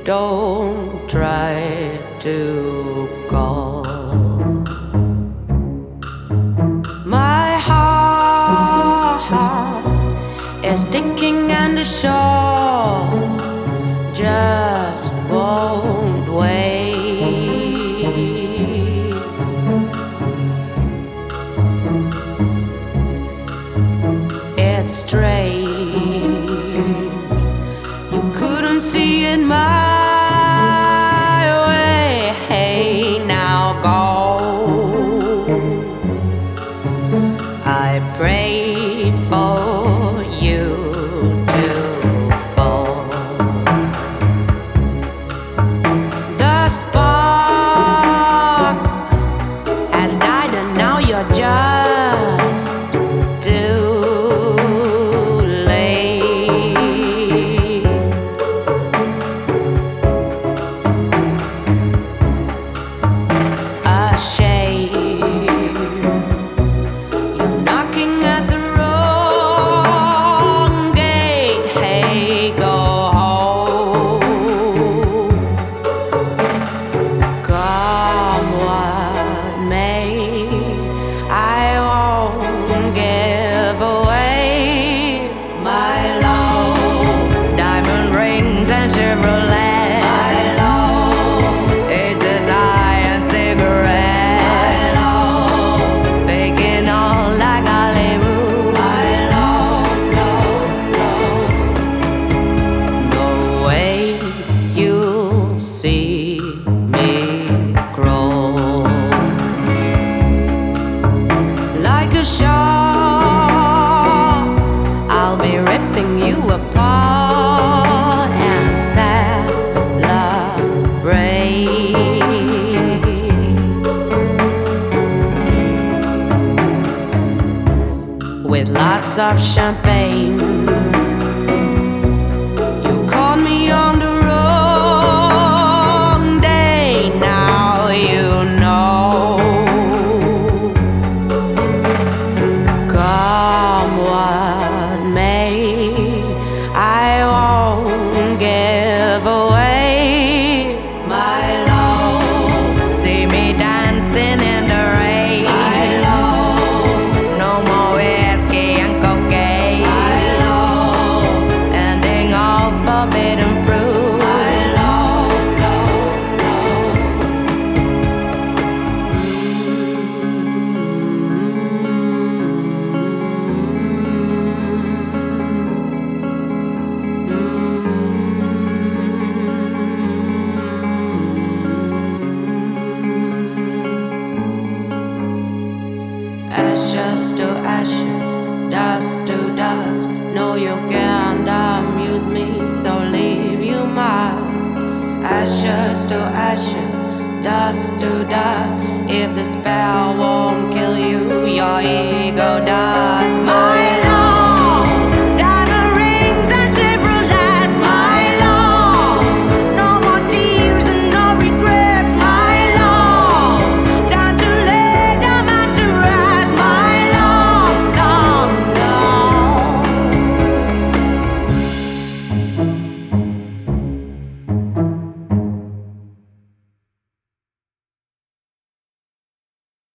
Don't try to call. My heart is ticking and the shore just won't wait. It's strange, you couldn't see it my way. Hey, now go. I pray for you to fall. The spark has died and now you're just too late. A shame, you're knocking at the wrong gate. Hey, go home. Come what may, I won't give away my love. Diamond rings and Chevrolet. My love. Aces high and cigarette. My love. Faking all like Hollywood. My love, love, love. No way you'll see me crawl like a shark. I'll be ripping you apart and celebrate with lots of champagne. You called me on the wrong day. Now you know. Come what may, I won't give away my love. See me dancing in the rain. My love. No more whiskey and cocaine. My love. Ending all forbidden fruit. My love, love, love. Ashes to ashes, dust to dust. No, you can't amuse me, so leave you must. Ashes to ashes, dust to dust. If the spell won't kill you, your ego dies.